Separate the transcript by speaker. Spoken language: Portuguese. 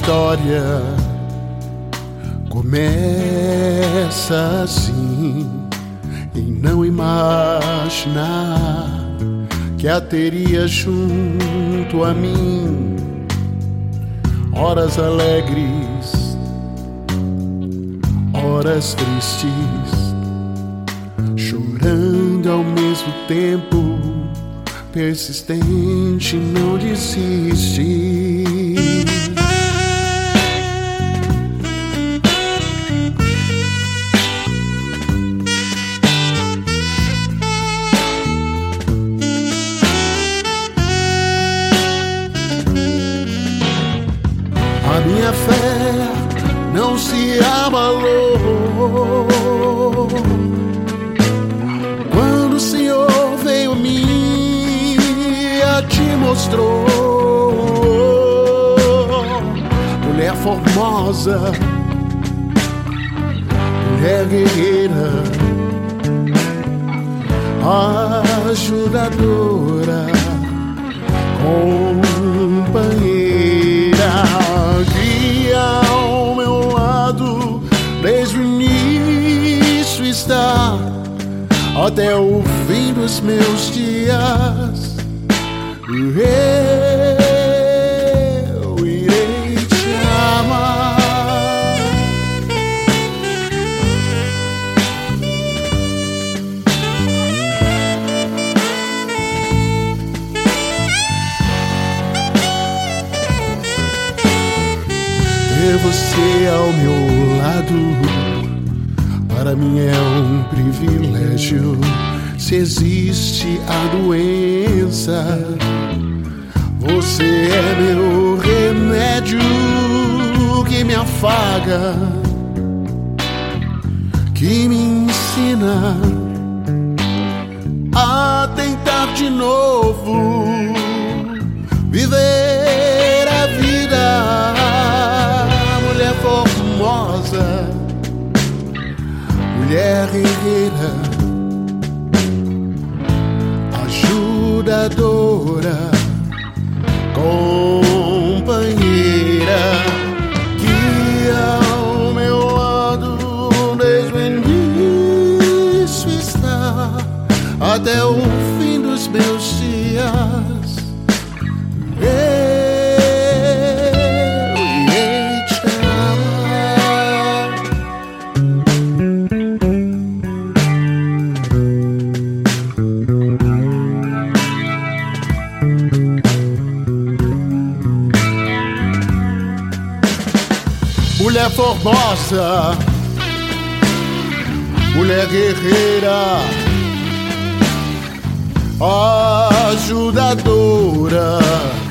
Speaker 1: história começa assim, em não imaginar que a teria junto a mim. Horas alegres, horas tristes, chorando ao mesmo tempo, persistente, não desiste. A minha fé não se abalou quando o Senhor veio a mim e te mostrou. Mulher formosa, mulher guerreira, ajudadora, companheira, guia ao meu lado desde o início, está até o fim dos meus dias. Eu irei te amar. Ter você ao meu lado, para mim é um privilégio. Se existe a doença, você é meu remédio que me afaga, que me ensina a tentar de novo viver a vida. Mulher formosa, mulher guerreira, ajudadora, companheira, guia ao meu lado desde o início, está até o fim dos meus dias. Eu irei te amar. Mulher formosa, mulher guerreira, ajudadora,